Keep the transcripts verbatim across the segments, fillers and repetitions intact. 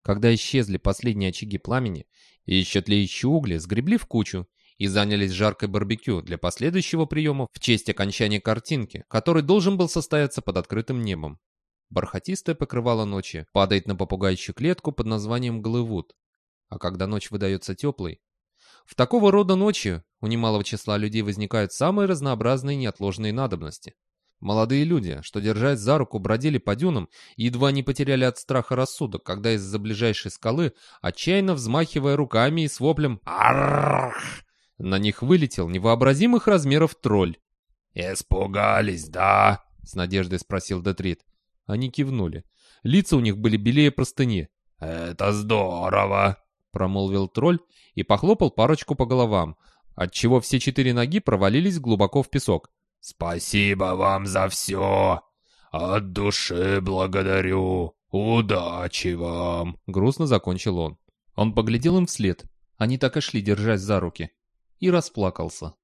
Когда исчезли последние очаги пламени, и еще тлеющие угли сгребли в кучу и занялись жаркой барбекю для последующего приема в честь окончания картинки, который должен был состояться под открытым небом. Бархатистое покрывало ночи падает на попугайчью клетку под названием Голливуд. А когда ночь выдается теплой, в такого рода ночи у немалого числа людей возникают самые разнообразные неотложные надобности. Молодые люди, что, держась за руку, бродили по дюнам и едва не потеряли от страха рассудок, когда из-за ближайшей скалы, отчаянно взмахивая руками и с воплем «Арррррх!», на них вылетел невообразимых размеров тролль. «Испугались, да?» — с надеждой спросил Детрит. Они кивнули. Лица у них были белее простыни. «Это здорово!» — промолвил тролль и похлопал парочку по головам, отчего все четыре ноги провалились глубоко в песок. «Спасибо вам за все! От души благодарю! Удачи вам!» Грустно закончил он. Он поглядел им вслед. Они так и шли, держась за руки. И расплакался.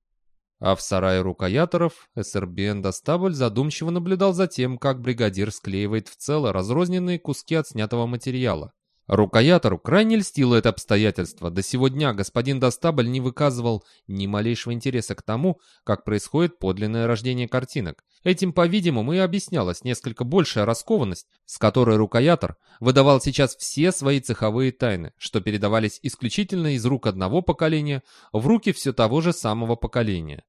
А в сарае рукояторов Эссербен Достабль задумчиво наблюдал за тем, как бригадир склеивает в цело разрозненные куски от снятого материала. Рукоятору крайне льстило это обстоятельство. До сего дня господин Достабль не выказывал ни малейшего интереса к тому, как происходит подлинное рождение картинок. Этим, по-видимому, и объяснялась несколько большая раскованность, с которой рукоятор выдавал сейчас все свои цеховые тайны, что передавались исключительно из рук одного поколения в руки все того же самого поколения.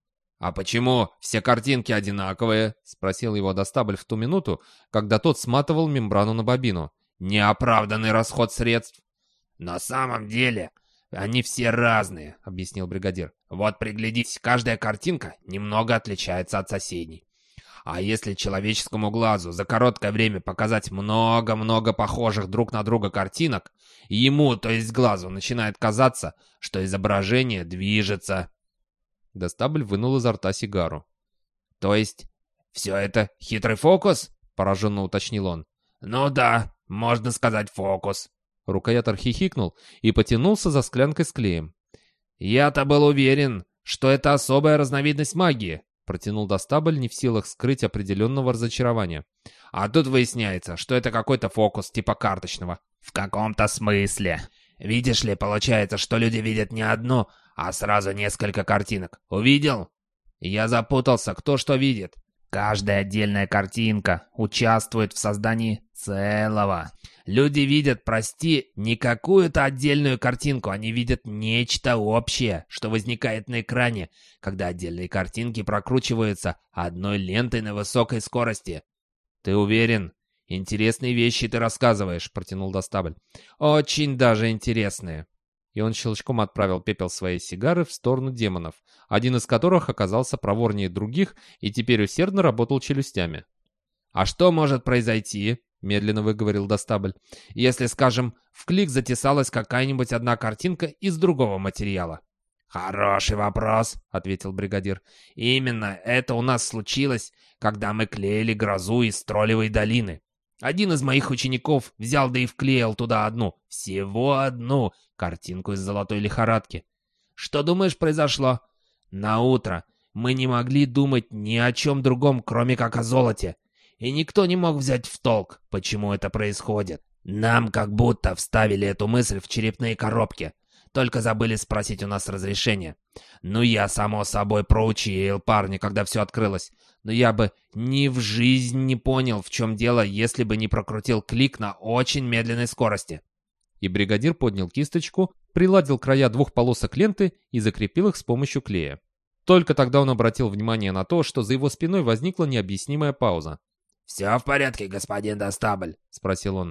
«А почему все картинки одинаковые?» — спросил его Достабль в ту минуту, когда тот сматывал мембрану на бобину. «Неоправданный расход средств». «На самом деле они все разные», — объяснил бригадир. «Вот приглядитесь, каждая картинка немного отличается от соседней. А если человеческому глазу за короткое время показать много-много похожих друг на друга картинок, ему, то есть глазу, начинает казаться, что изображение движется». Достабль вынул изо рта сигару. «То есть все это хитрый фокус?» — пораженно уточнил он. «Ну да, можно сказать фокус». Рукоятор хихикнул и потянулся за склянкой с клеем. «Я-то был уверен, что это особая разновидность магии», — протянул Достабль, не в силах скрыть определенного разочарования. «А тут выясняется, что это какой-то фокус типа карточного». «В каком-то смысле. Видишь ли, получается, что люди видят не одну, а сразу несколько картинок. Увидел? Я запутался, кто что видит. Каждая отдельная картинка участвует в создании целого. Люди видят, прости, не какую-то отдельную картинку, они видят нечто общее, что возникает на экране, когда отдельные картинки прокручиваются одной лентой на высокой скорости. Ты уверен? Интересные вещи ты рассказываешь, протянул Достабль. Очень даже интересные. И он щелчком отправил пепел своей сигары в сторону демонов, один из которых оказался проворнее других и теперь усердно работал челюстями. «А что может произойти?» — медленно выговорил Достабль. «Если, скажем, в клик затесалась какая-нибудь одна картинка из другого материала?» «Хороший вопрос», — ответил бригадир. «Именно это у нас случилось, когда мы клеили грозу из Троллевой долины. Один из моих учеников взял да и вклеил туда одну, всего одну, картинку из золотой лихорадки. Что думаешь произошло? На утро мы не могли думать ни о чем другом, кроме как о золоте. И никто не мог взять в толк, почему это происходит. Нам как будто вставили эту мысль в черепные коробки. Только забыли спросить у нас разрешения. Ну, я, само собой, проучил парня, когда все открылось. Но я бы ни в жизнь не понял, в чем дело, если бы не прокрутил клик на очень медленной скорости». И бригадир поднял кисточку, приладил края двух полосок ленты и закрепил их с помощью клея. Только тогда он обратил внимание на то, что за его спиной возникла необъяснимая пауза. «Все в порядке, господин Достабль?» — спросил он.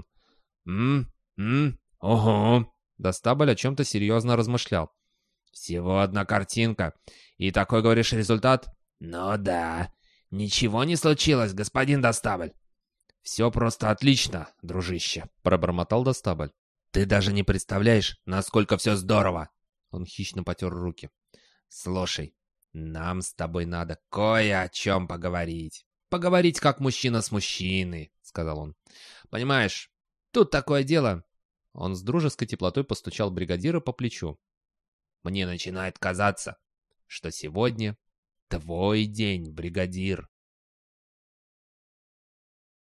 «М? М? Ого!» Достабль о чем-то серьезно размышлял. «Всего одна картинка. И такой, говоришь, результат?» «Ну да. Ничего не случилось, господин Достабль». «Все просто отлично, дружище», — пробормотал Достабль. «Ты даже не представляешь, насколько все здорово!» Он хищно потер руки. «Слушай, нам с тобой надо кое о чем поговорить. Поговорить как мужчина с мужчиной», — сказал он. «Понимаешь, тут такое дело...» Он с дружеской теплотой постучал бригадира по плечу. «Мне начинает казаться, что сегодня твой день, бригадир».